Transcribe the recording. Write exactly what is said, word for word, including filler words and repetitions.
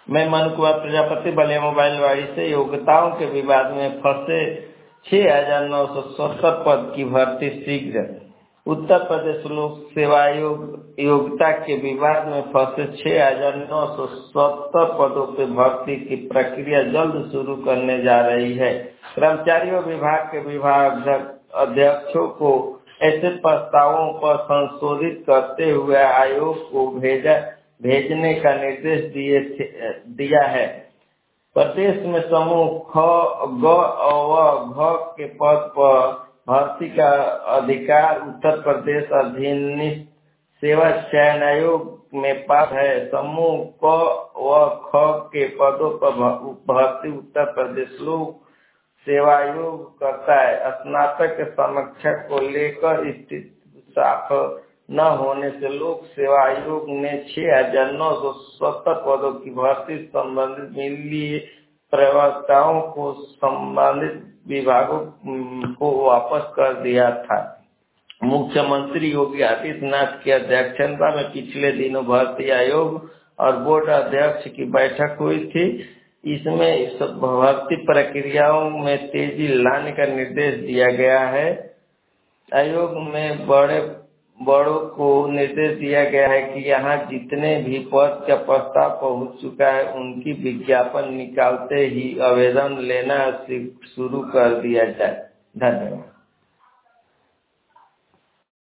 मैं मनु कुमार प्रजापति बलिया मोबाइल वाड़ी से योग्यताओं के विवाद में फंसे छह हजार नौ सौ सत्तर पद की भर्ती शीघ्र। उत्तर प्रदेश लोक सेवा आयोग योग्यता के विवाद में फंसे छह हजार नौ सौ सत्तर पदों पर भर्ती की प्रक्रिया जल्द शुरू करने जा रही है। कर्मचारियों विभाग के विभाग अध्यक्षों को ऐसे प्रस्तावों पर संशोधित करते हुए आयोग को भेजा भेजने का निर्देश दिए दिया है। प्रदेश में समूह ख, ग व घ के पद पर भर्ती का अधिकार उत्तर प्रदेश अधीनस्थ सेवा चयन आयोग में पास है। समूह क व ख के पदों पर भर्ती उत्तर प्रदेश लोक सेवा आयोग करता है। स्नातक के समकक्ष को लेकर स्थिति साफ न होने से लोक सेवा आयोग ने छह हजार नौ सौ सत्तर पदों की भर्ती संबंधित मिली प्रवक्ताओं को संबंधित विभागों को वापस कर दिया था। मुख्यमंत्री योगी आदित्यनाथ की अध्यक्षता में पिछले दिनों भर्ती आयोग और बोर्ड अध्यक्ष की बैठक हुई थी। इसमें भर्ती प्रक्रियाओं में तेजी लाने का निर्देश दिया गया है। आयोग में बड़े बड़ों को निर्देश दिया गया है कि यहाँ जितने भी पद का प्रस्ताव पहुँच चुका है उनकी विज्ञापन निकालते ही आवेदन लेना शुरू कर दिया जाए। धन्यवाद।